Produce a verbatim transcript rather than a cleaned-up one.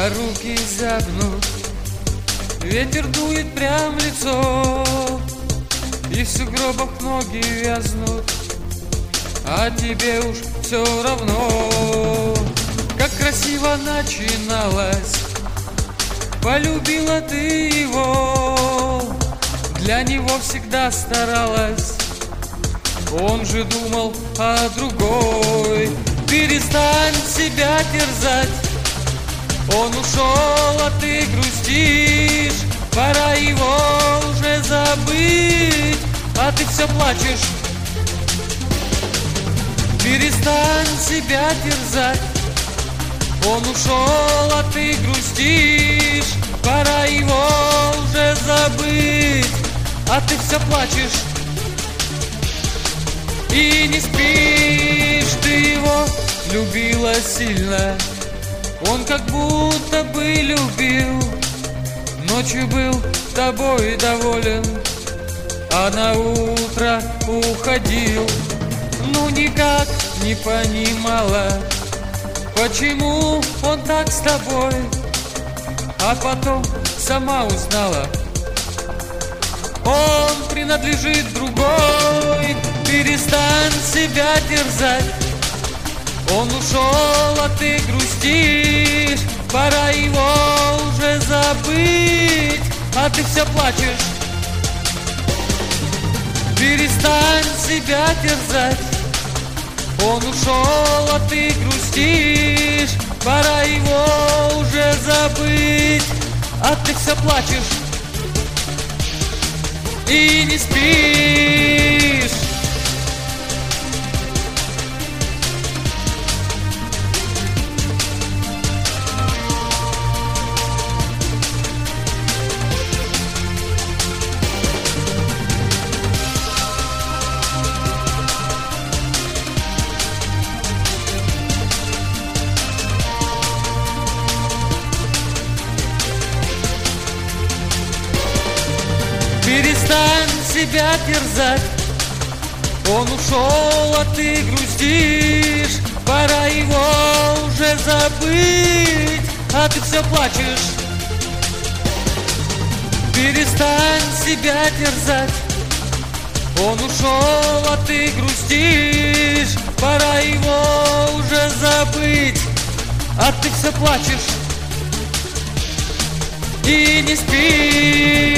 а руки зябнут. Ветер дует прям в лицо, и в сугробах ноги вязнут. А тебе уж все равно, как красиво начиналось. Полюбила ты его, для него всегда старалась. Он же думал о другой. Перестань себя терзать, он ушел, а ты грустишь. Пора его уже забыть, а ты все плачешь. Перестань себя терзать, он ушел, а ты грустишь. Пора его уже забыть, а ты все плачешь. И не спишь, ты его любила сильно, он как будто бы любил. Ночью был тобой доволен, а на утро уходил. Ну никак не понимала, почему он так с тобой. А потом сама узнала, он принадлежит другой. Перестань себя терзать, он ушел, а ты грустишь. Пора его уже забыть, а ты все плачешь. Перестань себя терзать, он ушел, а ты грустишь. Пора его уже забыть, а ты все плачешь и не спишь. Перестань себя терзать, он ушел, а ты грустишь. Пора его уже забыть, а ты все плачешь. Перестань себя терзать, он ушел, а ты грустишь. Пора его уже забыть, а ты все плачешь и не спишь.